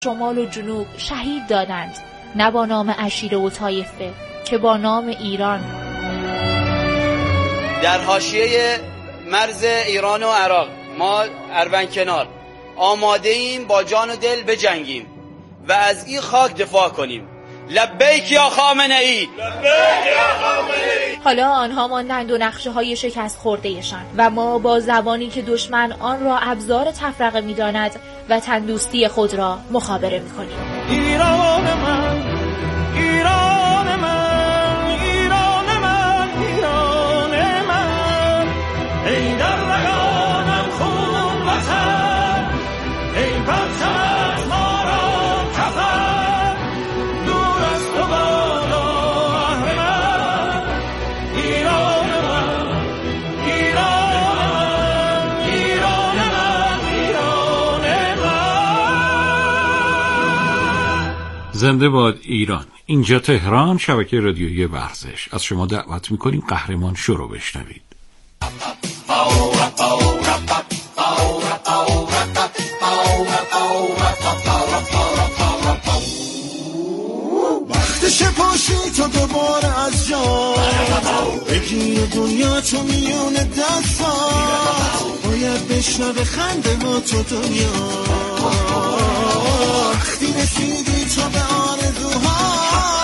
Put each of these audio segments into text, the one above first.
شمال و جنوب شهید دادند، نه با نام عشیره و طایفه که با نام ایران. در حاشیه مرز ایران و عراق ما اروندکنار آماده ایم با جان و دل بجنگیم و از این خاک دفاع کنیم. لبیک یا خامنه ای، لبیک یا خامنه ای. حالا آنها ماندند و نقشه های شکست خوردهشان و ما با زبانی که دشمن آن را ابزار تفرقه می‌داند و تندوستی خود را مخابره می‌کنیم. ایران من، ایران من، ایران من، ایران من، ای در رگانم خون وطن، ای پرچم ما را کفن، دور از تو بالا اهل من، ایران من، ایران من، ایران من، ایران من. زنده باد ایران. اینجا تهران، شبکه رادیویی ورزش. از شما دعوت میکنیم قهرمان شو رو بشنوید. وقتش پاشی تا دوباره از جا بگیر دنیا تو میون دستات، باید بشنوه خنده ها تو دنیا، وقتی رسیدی تو به آرزوها.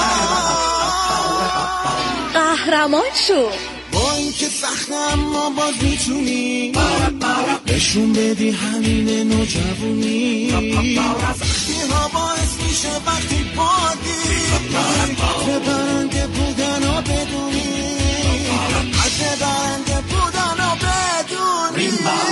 قهرمان شو. با اینکه سخته اما باز میتونی نشون بدی همین نوجوانی، سختی ها باعث میشه وقتی بادی به برنده بودن و بدونی، از برنده بودن و بدونی.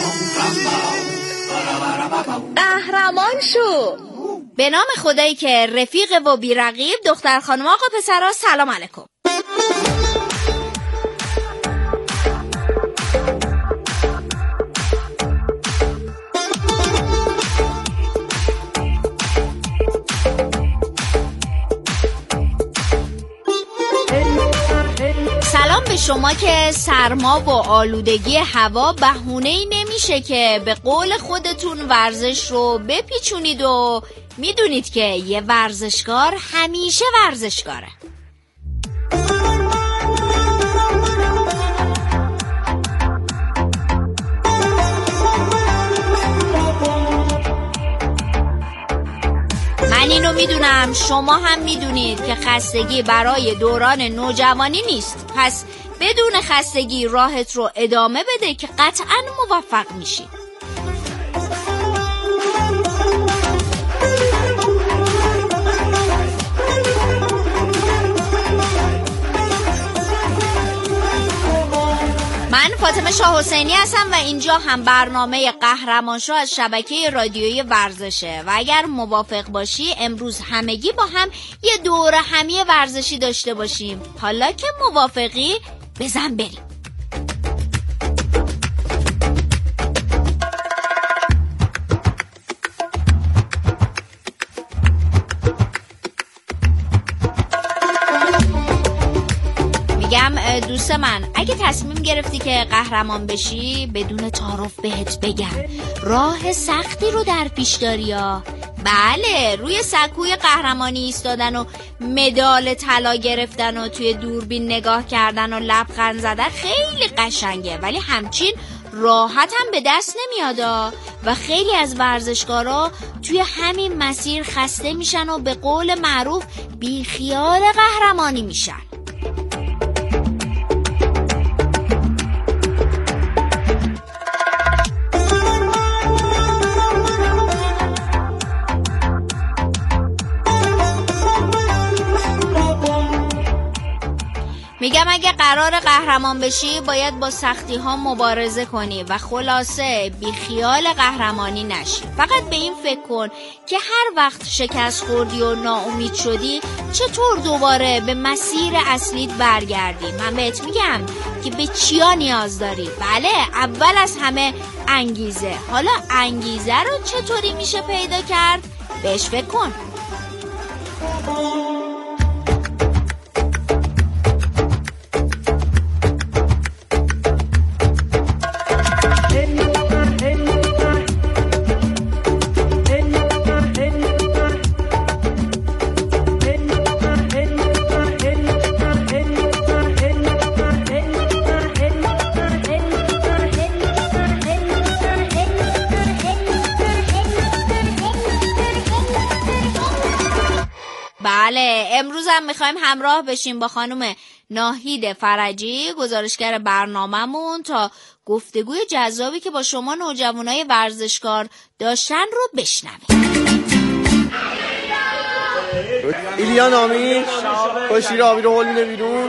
قهرمان شو. به نام خدایی که رفیق و بیرقیب. دختر خانم آقا پسرها سلام علیکم. سلام به شما که سرما و آلودگی هوا بهونه‌ای نمیشه که به قول خودتون ورزش رو بپیچونید و میدونید که یه ورزشکار همیشه ورزشکاره. من اینو میدونم، شما هم میدونید که خستگی برای دوران نوجوانی نیست. پس بدون خستگی راحت رو ادامه بده که قطعاً موفق میشی. من فاطمه شاه حسینی هستم و اینجا هم برنامه قهرمان شو از شبکه رادیویی ورزشه و اگر موافق باشی امروز همگی با هم یه دوره همی ورزشی داشته باشیم. حالا که موافقی بزن بریم. دوست من، اگه تصمیم گرفتی که قهرمان بشی بدون تعارف بهت بگم راه سختی رو در پیش داری یا؟ بله، روی سکوی قهرمانی ایستادن و مدال طلا گرفتن و توی دوربین نگاه کردن و لبخند زدن خیلی قشنگه، ولی همچین راحت هم به دست نمیادا و خیلی از ورزشکارا توی همین مسیر خسته میشن و به قول معروف بیخیال قهرمانی میشن. میگم اگه قرار قهرمان بشی باید با سختی ها مبارزه کنی و خلاصه بی خیال قهرمانی نشی. فقط به این فکر کن که هر وقت شکست خوردی و ناامید شدی چطور دوباره به مسیر اصلیت برگردی. من بهت میگم که به چیا نیاز داری. بله، اول از همه انگیزه. حالا انگیزه رو چطوری میشه پیدا کرد؟ بهش فکر کن. بله، امروز هم میخوایم همراه بشیم با خانم ناهید فرجی، گزارشگر برنامه‌مون، تا گفتگوی جذابی که با شما نوجوانای ورزشکار داشتن رو بشنویم. ایلیا نامی کشتی آبی رو هول میده بیرون،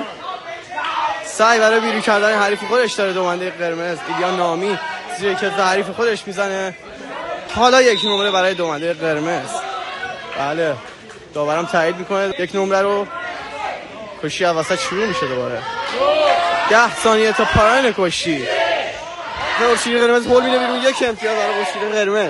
سعی برای بیرون کردن حریف خودش داره. دومنده قرمز ایلیا نامی زیر کتف حریف خودش میزنه. حالا یک نمره برای دومنده قرمز. بله، داورم تایید میکنه یک نمره رو. کشتی از وسط شروع میشه دوباره. 10 ثانیه تا پایان کشتی. کشتی قرمز هول میده بیرون، یک امتیاز برای کشتی قرمز.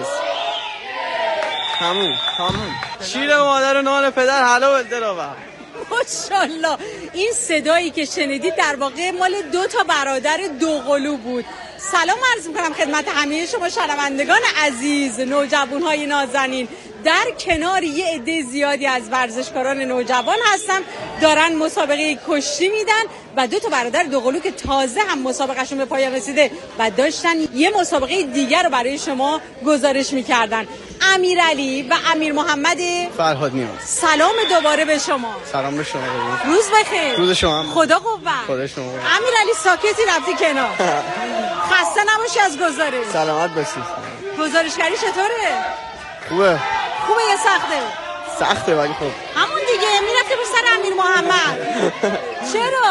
تموم. شیر مادر و نان پدر حلال دلاور. ماشاءالله. این صدایی که شنیدید در واقع مال 2 برادر دوقلو بود. سلام عرض میکنم خدمت همه شما شنوندگان عزیز، نوجوانهای نازنین. در کنار یه عده زیادی از ورزشکاران نوجوان هستم، دارن مسابقه کشتی میدن و 2 برادر دوقلو که تازه هم مسابقهشون به پایان رسیده و داشتن یه مسابقه دیگر رو برای شما گزارش میکردن. امیرعلی و امیر محمد فرهاد نیاز، سلام دوباره به شما. سلام به شما. روز بخیر. روز شما. خدا قوت. خدا شما. امیرعلی ساکتی رفتی کنار. خسته نباشی از گزارش. سلامت باشید. گزارشگری چطوره؟ خوبه یا سخته ولی خوب. همون دیگه میرفته به سر امیر محمد. چرا؟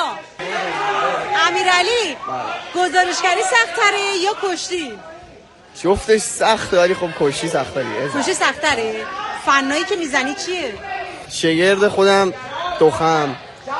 امیرعلی گزارشگری سخت‌تره یا کشتی؟ جفتش سخته ولی خب کشتی سخت‌تره. کشتی سخت‌تره. فنایی که میزنی چیه؟ شگرد خودم، دخم،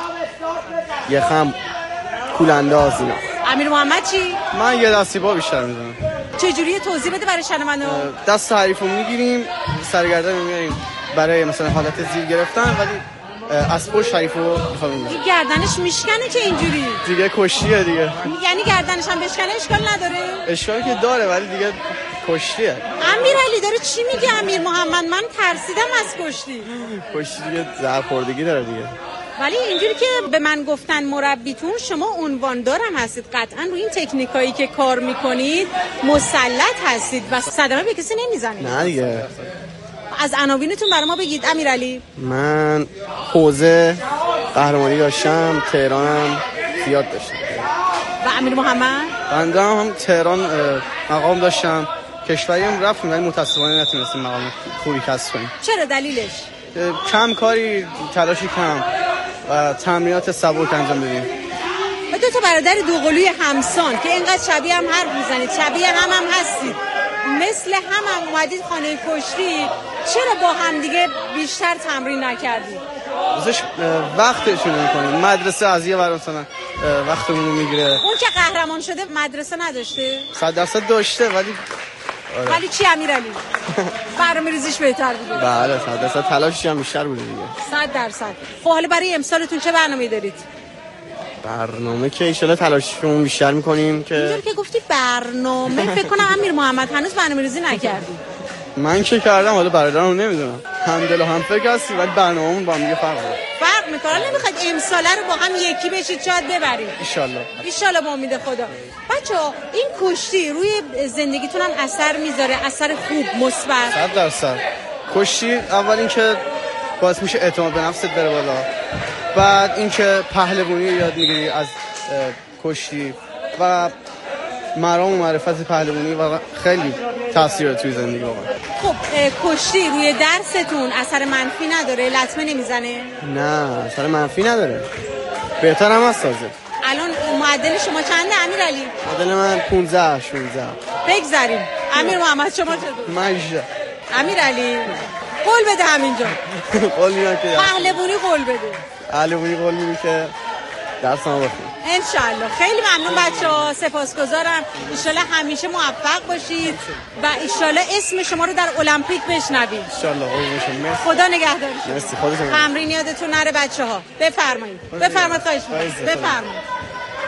یخم، کولانداز اینا. امیر محمد چی؟ من یه دستی با بیشتر میزنم. چجوریه توضیح بده برای شنوندگان. دست حریفو میگیریم، سرگردن میاریم برای مثلا حالت زیر گرفتن، ولی از پشت حریفو میخوام. این گردنش میشکنه که اینجوری دیگه کشتیه دیگه. یعنی گردنش هم بشکنه اشکال نداره؟ اشکالی که داره ولی دیگه کشتیه. امیرعلی داره چی میگه امیر محمد؟ من ترسیدم از کشتی. کشتی دیگه زهرخوردگی داره دیگه. ولی اینجوری که به من گفتن مربیتون، شما عنواندارم هستید، قطعا روی این تکنیکایی که کار میکنید مسلط هستید و صدمه به کسی نمیزنید. نه دیگه. از عناوینتون برای ما بگید امیرعلی. من حوزه قهرمانی داشتم، تهرانم زیاد داشتم. و امیر محمد؟ بنده هم تهران مقام داشتم، کشوریم رفتیم ولی متاسفانه نتونستیم مقام خوبی کسب کنیم. چرا دلیلش؟ کم کاری، تلاشی کم و تمرینات سبک انجام بدیم. و 2 برادر دوقلوی همسان که اینقدر شبیه هم حرف میزنید، شبیه هم هستید، مثل هم اومدید خانه کشتی، چرا با هم دیگه بیشتر تمرین نکردید؟ واسه وقتشون نمی‌کنیم. مدرسه از یه برام مثلا وقتمون رو میگیره. اون که قهرمان شده مدرسه نداشته؟ 100% داشته ولی آره. ولی چی امیرعلی؟ برنامه‌ریزیش بهتر بوده. بله 100% تلاشش هم بیشتر بوده دیگه. 100%. خب حالا برای امسالتون چه برنامه‌ای دارید؟ برنامه که ان شاءالله تلاشمون بیشتر می‌کنیم که اینجوری که گفتی برنامه، فکر کنم امیر محمد هنوز برنامه‌ریزی نکردی. من که کردم، حالا برادرم نمیدونم. هم دل و هم فکر هستی ولی برنامه‌مون با هم دیگه فرق داره. فرق می‌کنه. نمیخواد امساله رو با هم یکی بشید شاید ببرید. ان شاءالله با امید خدا. بچه‌ها این کشتی روی زندگیتون هم اثر میذاره، اثر خوب مثبت؟ 100%. کشتی اول اینکه باعث میشه اعتماد به نفست بره بالا، بعد اینکه پهلوانی یاد میگیری از کشتی و مرام و معرفت پهلوانی و خیلی تاثیر توی زندگی واقعا. خب کشتی روی درستون اثر منفی نداره؟ لطمه نمیزنه؟ نه اثر منفی نداره، بهتر هم هست تازه. الان معدل شما چنده امیرعلی؟ معدل من 15 16. بگذاریم. امیر محمد شما چطور؟ من 18. امیرعلی قول بده همینجا. قول میدم که پهلوانی قول بده. پهلوانی قول میدم که درسمو بخونم ان شاء الله. خیلی ممنون بچه‌ها، سپاسگزارم. ان شاء الله همیشه موفق باشید و ان شاء الله اسم شما رو در المپیک بشنویم. ان شاء الله. خدا نگهدارتون. مرسی. خودتون. تمرین یادتون نره بچه‌ها. بفرمایید. خواهش می‌کنم. بفرمایید.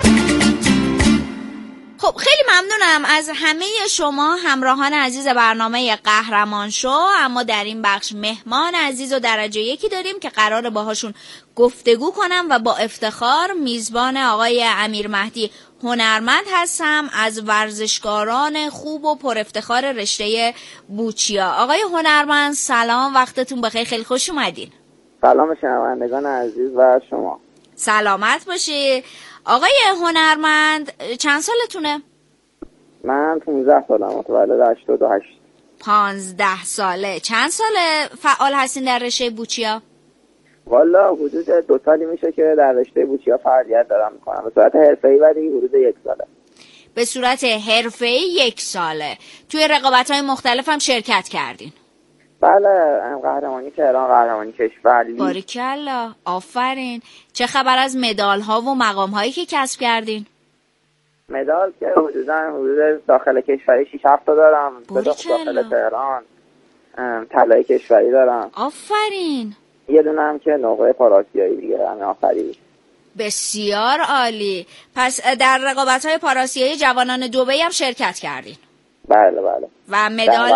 خب خیلی ممنونم از همه شما همراهان عزیز برنامه قهرمان شو. اما در این بخش مهمان عزیز و درجه 1 داریم که قراره باهاشون گفتگو کنم و با افتخار میزبان آقای امیر مهدی هنرمند هستم از ورزشکاران خوب و پر افتخار رشته بوچیا. آقای هنرمند سلام، وقتتون بخیر، خیلی خوش اومدین. سلام شنوندگان عزیز و شما. سلامت باشی. آقای هنرمند چند سالتونه؟ من 15 سالم، متولد 88. 15 ساله. چند ساله فعال هستین در رشته بوچیا؟ والا حدود 2 سالی میشه که در رشته بوچیا فعالیت دارم میکنم به صورت حرفه‌ای، ولی حدود 1 ساله. به صورت حرفه‌ای 1 ساله. توی رقابت‌های مختلف هم شرکت کردین؟ بله، قهرمانی تهران، قهرمانی کشور. باریکلا، آفرین. چه خبر از مدال‌ها و مقام‌هایی که کسب کردین؟ مدال که حدود داخل کشوری 6-7 تا دارم. داخل تهران طلای کشوری دارم. آفرین. یه دونه هم که نقره پاراسیایی دیگه، همین آخری. بسیار عالی. پس در رقابت‌های پاراسیایی جوانان دبی هم شرکت کردین؟ بله بله. و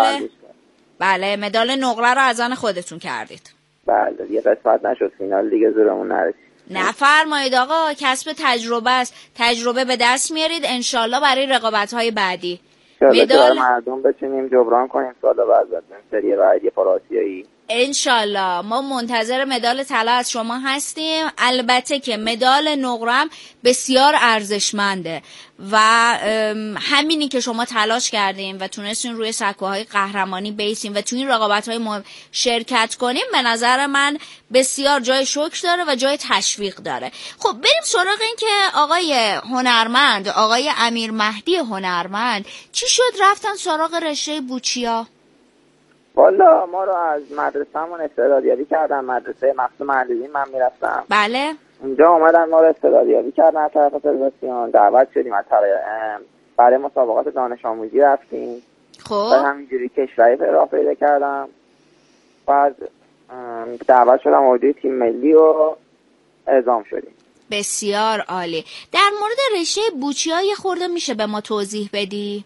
مدال نقره رو از آن خودتون کردید؟ بله، یه قسمت نشد فینال دیگه، زورمون نرسید. نفرمایید آقا، کسب تجربه است. تجربه به دست میارید انشالله برای رقابت‌های بعدی. مدال مردم بتونیم جبران کنیم سال بعد سری بعدی پاراسیایی. انشالله ما منتظر مدال طلا از شما هستیم. البته که مدال نقرم بسیار ارزشمنده و همینی که شما تلاش کردین و تونستین روی سکوهای قهرمانی بیسین و توی این رقابت‌های شرکت کنیم، به نظر من بسیار جای شکر داره و جای تشویق داره. خب بریم سراغ این که آقای هنرمند، آقای امیر مهدی هنرمند، چی شد رفتن سراغ رشته بوچیا؟ والا ما رو از مدرسه‌مون استعدادیابی کردن، مدرسه مخصوص معلولین من میرفتم. بله. اونجا اومدن ما رو استعدادیابی کردن از طرف فدراسیون، دعوت شدیم برای مسابقات دانش آموزی رفتیم. خب همینجوری کشوری راه پیدا کردم. بعد دعوت شدم اردوی تیم ملی و اعزام شدیم. بسیار عالی. در مورد رشته بوچیا یه خورده میشه به ما توضیح بدی؟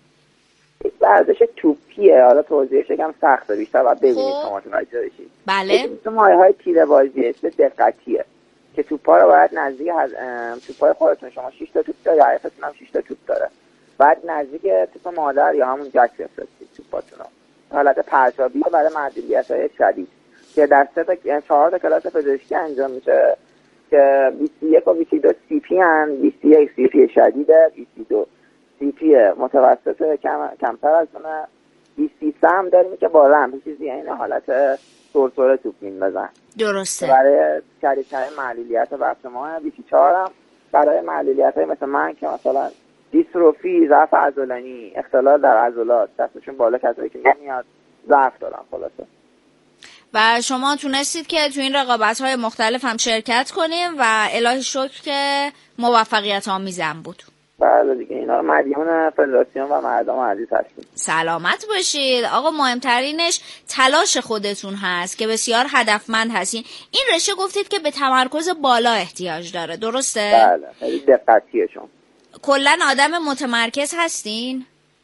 ورزش توپیه، حالا توضیحش یکم سخته، بیشتر باید ببینید شما متوجه بشید. بله. تو مایه‌های تیره‌بازی اسم دقتیه که توپا رو باید نزدیک توپای خودتون، شما 6 تا توپ داره، حریفتون هم 6 تا توپ داره، بعد نزدیک توپ مادر یا همون جک بفرستید توپاتون رو. حالت پرتابی برای معلولیت‌های شدید که در 4 تا کلاس پزشکی انجام میشه که 21 و 22 سی پی ان، 21 سی پی شدیده، 22 سی پی متوسط کمتر از اونه، 23 هم داریم که با رم چیزی، یعنی حالت سرسره توپ میندازن. درسته. برای شدیدترین معلولیت بخش ما 24 هم برای معلولیت‌های مثل من که مثلا دیستروفی، ضعف عضلانی، اختلال در عضلات، دستشون بالا کسایی که نمیاد، ضعف دارن خلاصه. و شما تونستید که تو این رقابت‌های مختلف هم شرکت کنیم و الهی شکر که موفقیت آمیزم بود. بله دیگه، اینا رو مدیون فدراسیون و مردم عزیز هستیم. سلامت باشید آقا. مهمترینش تلاش خودتون هست که بسیار هدفمند هستین. این رشته گفتید که به تمرکز بالا احتیاج داره، درسته؟ بله، خیلی دقتیه. شما کلاً آدم متمرکز هستین؟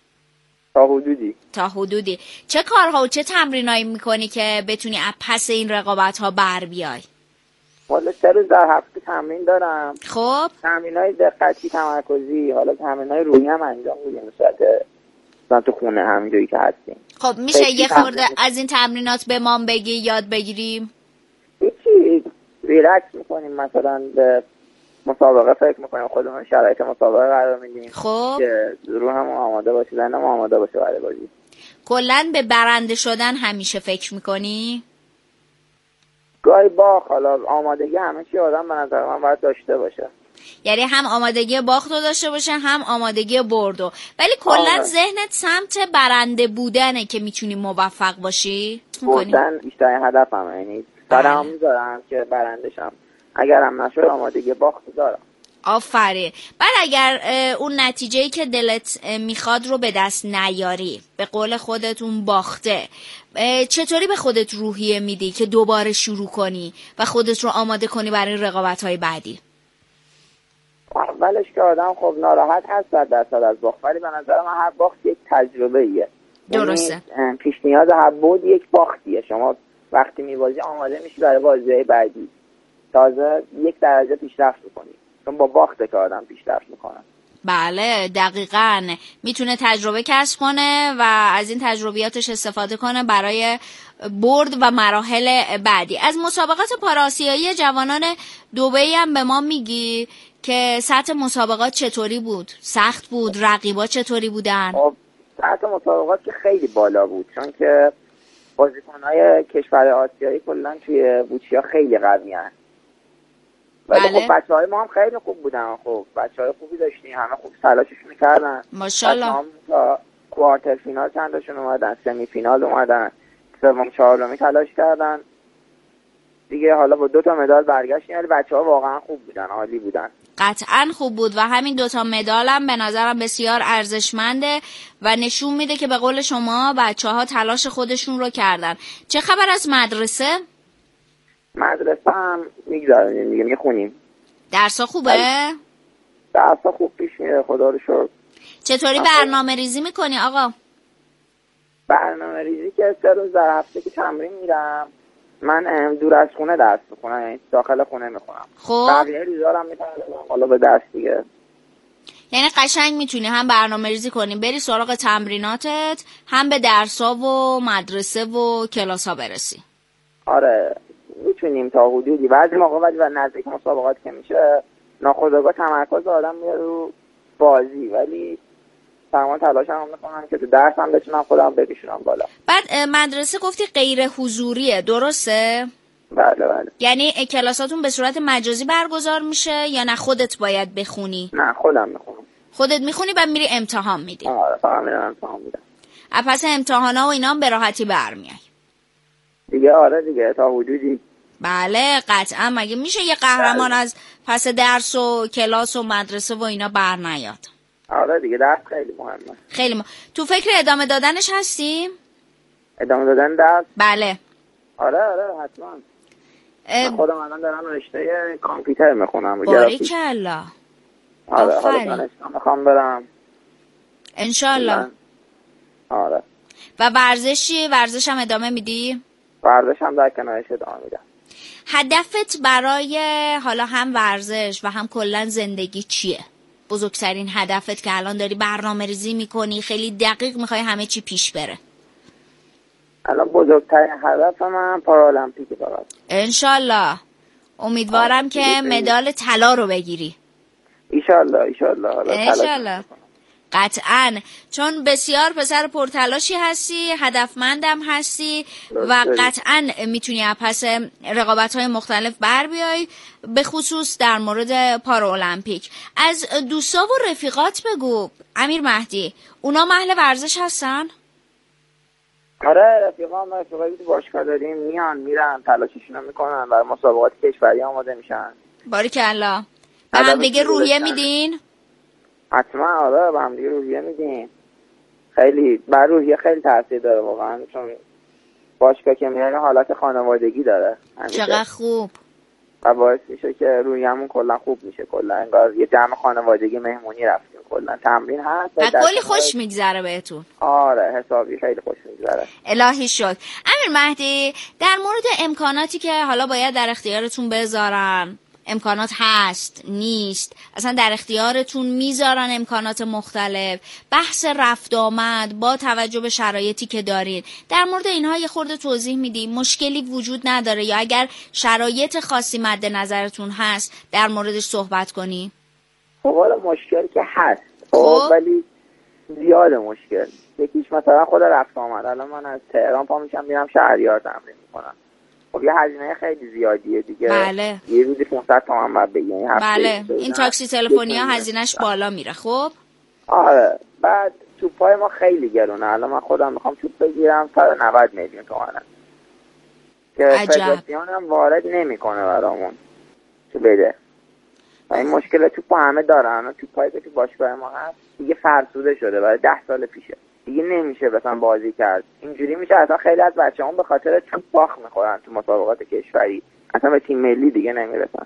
تا حدودی. چه کارها و چه تمرینایی میکنی که بتونی از پس این رقابت‌ها بر بیای؟ والا 3 روز در هفته تمرین دارم. خب تمرینای دقتی، تمرکزی، حالا تمرینای روحی هم انجام میدیم مثلا تو خونه همینجوری که هستیم. خب میشه یه خورده از این تمرینات به ما بگی، یاد بگیریم؟ هیچی، ریلکس میکنیم، مثلا به مسابقه فکر میکنیم، خودمون شرایط مسابقه قرار میدیم. خب که روحم آماده باشه، ذهنم آماده باشه برای بازی. کلاً به برنده شدن همیشه فکر میکنی؟ گاهی حالا آمادگی همه چی آدم به نظر من باید داشته باشه. یعنی هم آمادگی باختو داشته باشه هم آمادگی بردو، ولی کلا ذهنت سمت برنده بودنه که میتونی موفق باشی؟ بردن بیشترین هدفم، یعنی سرم میذارم که برنده شم، اگرم نشد آمادگی باختو دارم. آفرین. بعد اگر اون نتیجه‌ای که دلت میخواد رو به دست نیاری، به قول خودتون باخته، چطوری به خودت روحیه میدی که دوباره شروع کنی و خودت رو آماده کنی برای رقابت‌های بعدی؟ اولش که آدم خب ناراحت هست 100% از باخت، ولی به نظر من هر باخت یک تجربه ایه. درسته. پیش نیاز هر بود یک باختیه. شما وقتی میبازی آماده میشی برای بازی‌های بعدی، تازه یک درجه پیشرفت میکنی، چون با باخته که آدم پیشرفت میکنه. بله دقیقاً، میتونه تجربه کسب کنه و از این تجربیاتش استفاده کنه برای برد و مراحل بعدی. از مسابقات پاراسیایی جوانان دبی هم به ما میگی که سطح مسابقات چطوری بود؟ سخت بود؟ رقیبا چطوری بودن؟ سطح مسابقات که خیلی بالا بود، چون که بازیکن‌های کشور آسیایی کلا توی بوچیا خیلی قوی هستن. ولی بله. خب بچه‌های ما هم خیلی خوب بودن. خب بچه‌های خوبی داشتیم، همه خوب تلاششون می‌کردن ماشاءالله. تا کوارتر فینال چند تاشون اومدن، سمی فینال اومدن، سوم چهارمی تلاش کردن دیگه. حالا با 2 مدال برگشتیم، ولی بچه‌ها واقعا خوب بودن، عالی بودن. قطعا خوب بود و همین 2 مدال هم به نظرم بسیار ارزشمنده و نشون میده که به قول شما بچه‌ها تلاش خودشون رو کردن. چه خبر از مدرسه؟ مدرسه هم میگذاریم دیگه، میخونیم. درسا خوبه؟ درسا خوب پیش میره خدا رو شکر. چطوری برنامه ریزی میکنی آقا؟ برنامه ریزی که 3 روز در هفته که تمرین میرم. من دور از خونه درس میخونم، یعنی داخل خونه میخونم. خب بقیه روزا رو هم میتونم حالا به درس دیگه. یعنی قشنگ میتونی هم برنامه ریزی کنی بری سراغ تمریناتت، هم به درسا و مدرسه و کلاسا برسی. آره میتونیم تا حدودی. بعضی موقع ولی نزدیک مسابقات که میشه ناخودآگاه تمرکز آدم میره رو بازی، ولی تمام تلاشم میکنم که تو درسم بتونم خودم بکشونم بالا. بعد مدرسه گفتی غیر حضوریه، درسته؟ بله بله. یعنی کلاساتون به صورت مجازی برگزار میشه یا نه خودت باید بخونی؟ نه خودم میخونم. خودت میخونی و میری امتحان میدی؟ آره فقط میرم امتحان میدم. پس امتحانا و اینا هم به راحتی برمیای دیگه؟ آره دیگه تا حدودی. بله قطعا. مگه میشه یه قهرمان از پس درس و کلاس و مدرسه و اینا بر نیاد؟ آره دیگه درس خیلی مهمه. خیلی تو فکر ادامه دادنش هستی؟ ادامه دادن درس؟ بله. آره حتما. من خودم الان دارم رشته کامپیوتر میخونم. باریکلا. آره حالا دانشگاه میخوام برم انشالله. آره. و ورزش هم ادامه میدی؟ ورزش هم در کنارش ادامه میدم. هدفت برای حالا هم ورزش و هم کلا زندگی چیه؟ بزرگترین هدفت که الان داری برنامه ریزی میکنی، خیلی دقیق میخوای همه چی پیش بره؟ الان بزرگترین هدف من پارالمپیکه فقط. انشالله. امیدوارم که مدال طلا رو بگیری. ایشالله. قطعاً، چون بسیار پسر پرتلاشی هستی، هدفمندم هستی و قطعاً میتونی پس رقابت‌های مختلف بر بیای، به خصوص در مورد پارالمپیک. از دوستا و رفیقات بگو امیر مهدی، اونا اهل ورزش هستن؟ آره رفیقایی تو باشگاه داریم، میرن تلاششون رو میکنن، برای مسابقات کشوری آماده میشن. باریکلا. به هم دیگه روحیه میدین؟ حتما. آره به هم دیگه روحیه میدین. خیلی بر روحیه خیلی تاثیر داره واقعا، چون باشگاه که میرن حالت خانوادگی داره همیشه. چقدر خوب. و باعث میشه که روحیه‌مون کلا خوب میشه، کلا انگار یه جمع خانوادگی مهمونی رفتیم، کلا تمرین هست و کلی خوش میگذره بهتون. آره حسابی خیلی خوش میگذره. الهی شد. امیر مهدی، در مورد امکاناتی که حالا باید در اختیارتون بذارن، امکانات هست نیست، اصلا در اختیارتون میذارن امکانات مختلف، بحث رفت آمد با توجه به شرایطی که دارین، در مورد اینها یه خورده توضیح میدی؟ مشکلی وجود نداره یا اگر شرایط خاصی مد نظرتون هست در موردش صحبت کنی؟ خب حالا مشکلی که هست ولی زیاد مشکل. یکیش مثلا خود رفت آمد. الان من از تهران پا میشم میرم شهریار تمرین میکنم، خب یه هزینه خیلی زیادیه دیگه. بله. یه روزی 500 تومن باید بگیری. بله. این تاکسی تلفنی ها هزینهش بالا میره. خب آره. بعد توپای ما خیلی گرونه. الان من خودم میخوام توپ بگیرم 190 میلیون تومنه که فدراسیون هم وارد نمیکنه برامون که بده. و این مشکل توپ همه دارن. توپایی که تو باشگاه ما هست دیگه فرسوده شده، برای 10 سال پیشه دیگه نمیشه مثلا بازی کرد. اینجوری میشه اصلا خیلی از بچه‌ها به خاطر توپ باخت میخورن تو مسابقات کشوری، اصلا به تیم ملی دیگه نمیرسن.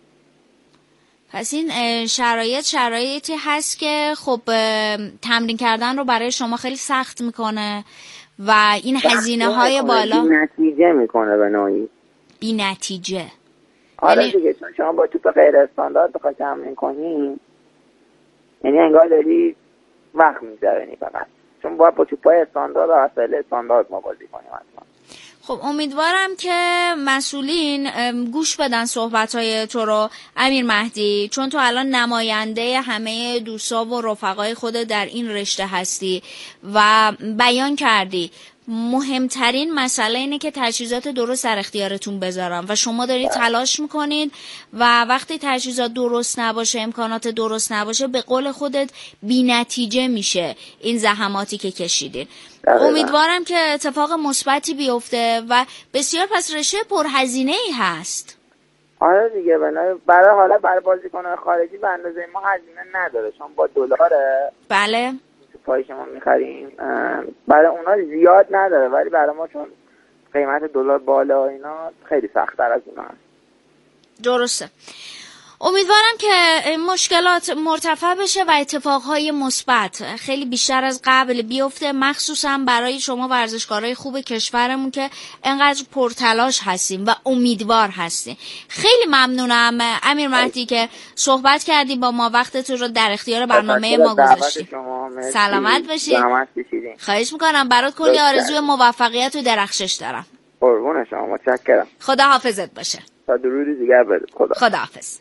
پس این شرایطی هست که خب تمرین کردن رو برای شما خیلی سخت میکنه و این هزینه‌های بالا بی نتیجه میکنه به نوعی. بی نتیجه. آره دیگه، چون شما با توپ غیر استاندارد بخوای تمرین کنی یعنی انگار داری وقت می‌گذرونی فقط، چون باید با توپای استاندارد و وسایل استاندارد ما بازی کنیم اصلا. خب امیدوارم که مسئولین گوش بدن صحبت‌های تو رو امیر مهدی، چون تو الان نماینده همه دوستا و رفقای خود در این رشته هستی و بیان کردی مهمترین مسئله اینه که تجهیزات درست در اختیارتون بذارم و شما دارید تلاش میکنید و وقتی تجهیزات درست نباشه، امکانات درست نباشه، به قول خودت بی نتیجه میشه این زحماتی که کشیدین. امیدوارم که اتفاق مثبتی بیفته و بسیار پس رشته پرهزینه ای هست. آره دیگه، برای بازیکن‌های خارجی به اندازه ما هزینه نداره، چون با دلاره. بله پایی که ما میخریم برای اونا زیاد نداره، ولی برای ما چون قیمت دلار بالا اینا خیلی سخت‌تر از اونا هست. درسته. امیدوارم که مشکلات مرتفع بشه و اتفاقهای مثبت خیلی بیشتر از قبل بیفته، مخصوصا برای شما ورزشکارای خوب کشورمون که انقدر پرتلاش هستیم و امیدوار هستیم. خیلی ممنونم امیر مهدی که صحبت کردی با ما، وقتتون رو در اختیار برنامه ما گذاشتید. سلامت باشید. خواهش میکنم، برات کلی آرزوی موفقیت و درخشش دارم. قربون شما، متشکرم. خدا حافظت باشه. تا درودی دیگر بده. خدا حافظ.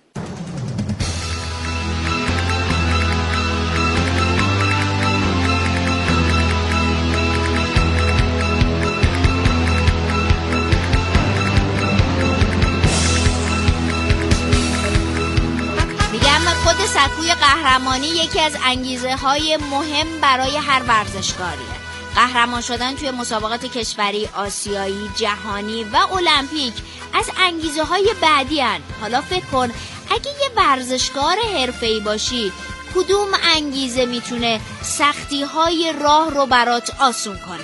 خود سکوی قهرمانی یکی از انگیزه های مهم برای هر ورزشکاریه. قهرمان شدن توی مسابقات کشوری، آسیایی، جهانی و المپیک از انگیزه های بعدی هن. حالا فکر کن اگه یه ورزشکار حرفه‌ای باشی، کدوم انگیزه میتونه سختی های راه رو برات آسون کنه؟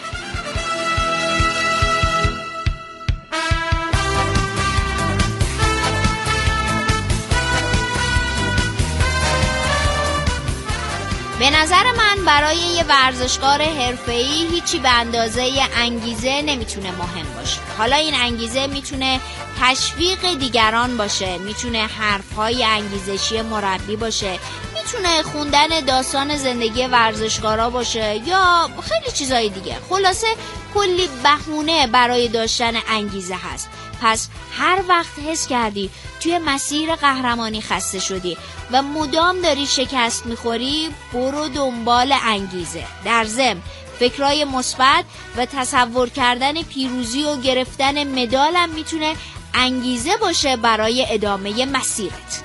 به نظر من برای یه ورزشکار حرفه‌ای هیچی به اندازه انگیزه نمیتونه مهم باشه. حالا این انگیزه میتونه تشویق دیگران باشه، میتونه حرفهای انگیزشی مربی باشه، میتونه خوندن داستان زندگی ورزشکارا باشه یا خیلی چیزای دیگه. خلاصه کلی بهونه برای داشتن انگیزه هست. پس هر وقت حس کردی توی مسیر قهرمانی خسته شدی و مدام داری شکست میخوری، برو دنبال انگیزه. در ضمن فکرای مثبت و تصور کردن پیروزی و گرفتن مدالم میتونه انگیزه باشه برای ادامه مسیرت.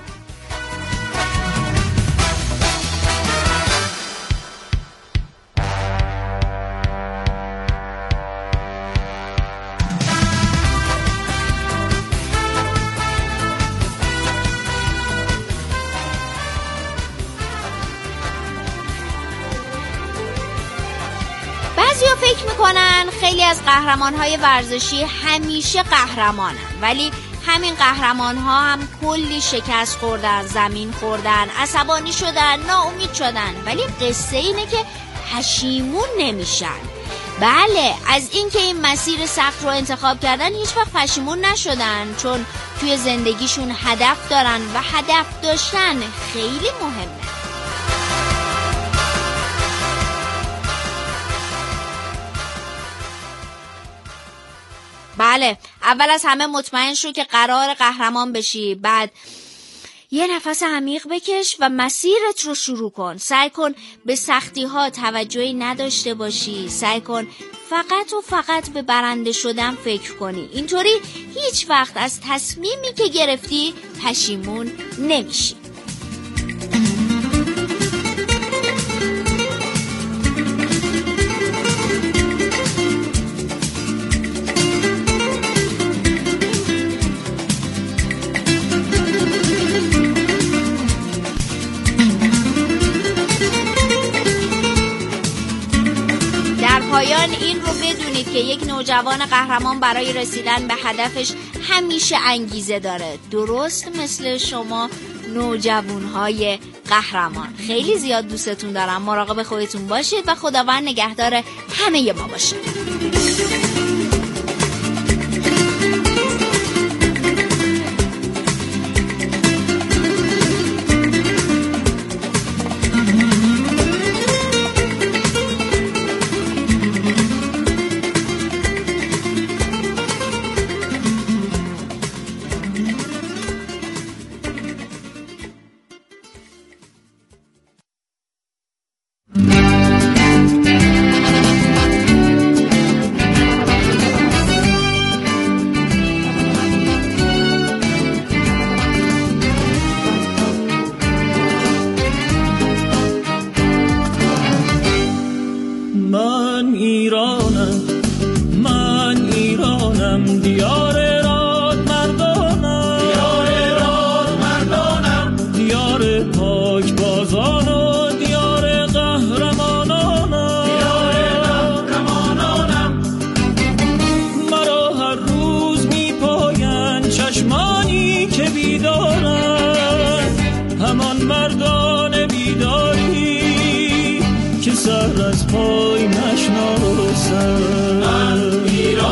فکر میکنن خیلی از قهرمان‌های ورزشی همیشه قهرمانن، ولی همین قهرمان‌ها هم کلی شکست خوردن، زمین خوردن، عصبانی شدن، ناامید شدن، ولی قصه اینه که پشیمون نمیشن. بله، از اینکه این مسیر سخت رو انتخاب کردن هیچ وقت پشیمون نشدن، چون توی زندگیشون هدف دارن و هدف داشتن خیلی مهمه. بله، اول از همه مطمئن شو که قرار قهرمان بشی، بعد یه نفس عمیق بکش و مسیرت رو شروع کن. سعی کن به سختی ها توجهی نداشته باشی، سعی کن فقط به برنده شدن فکر کنی. اینطوری هیچ وقت از تصمیمی که گرفتی پشیمون نمیشی. پایان این رو بدونید که یک نوجوان قهرمان برای رسیدن به هدفش همیشه انگیزه داره، درست مثل شما نوجوانهای قهرمان. خیلی زیاد دوستتون دارم، مراقب خودتون باشید و خداوند نگهدار همه ما باشه. پای نشناسم. من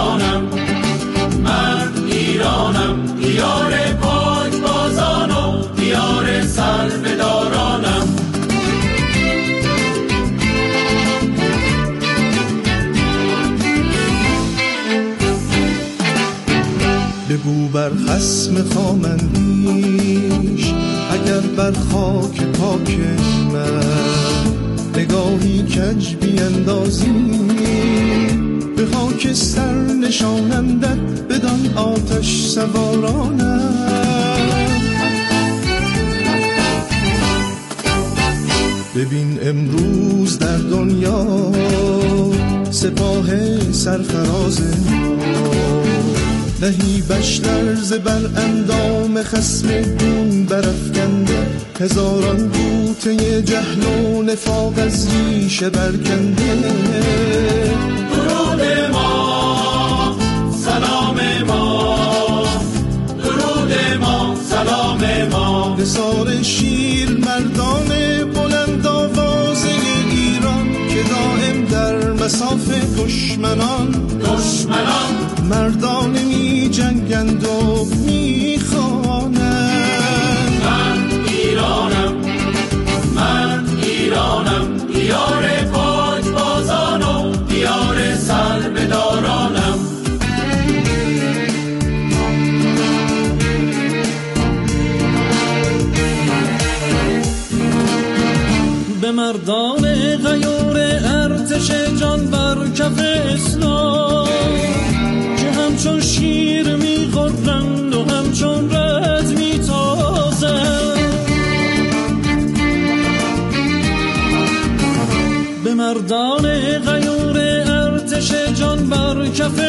ایرانم دیار پاک بازان و دیار سربدارانم. بگو بر خصم خامندیش اگر بر خاک پاک من نگاهی کج بیندازی، به خاک سر نشانندت بدان آتش سوارانم. ببین امروز در دنیا سپاه سرفراز ما، نهی بشتر زبر اندام خصم دون برافکنده، هزاران بوته جهل و نفاق از ریشه برکنده. درود ما سلام ما، درود ما سلام ما، نثار شیر مردان بلند آوازه ایران که دائم در مصاف دشمنان مردان می جنگند و می خوانند. من ایرانم دیار پاک بازان و دیار سربدارانم. به مردان غیور ارتش جان بر کف اسلام که همچون شیر می غرند و همچون رد می تازند. به مردان غیور ارتش جان بر کف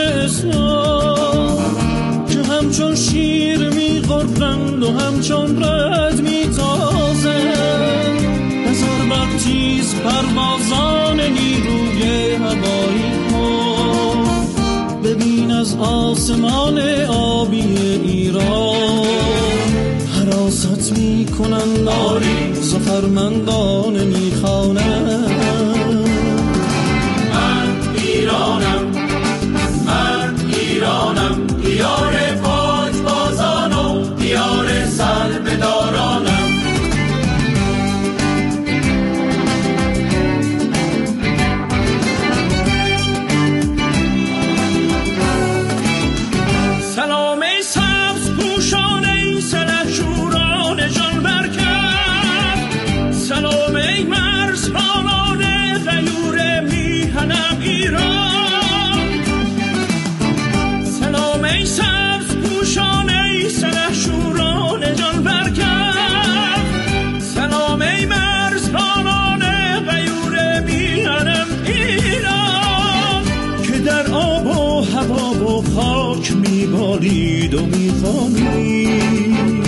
اسلام که همچون شیر می غرند و همچون رد می تازند. هزار بر تیز پروازان نیروی هوایی ها، ببین از آسمان آبی ایران حراست می کنند، ظفرمندان می خوانند. من ایرانم دیار پاک بازان و دیار سربدارانم. خاک می‌بالید و می‌خوانید.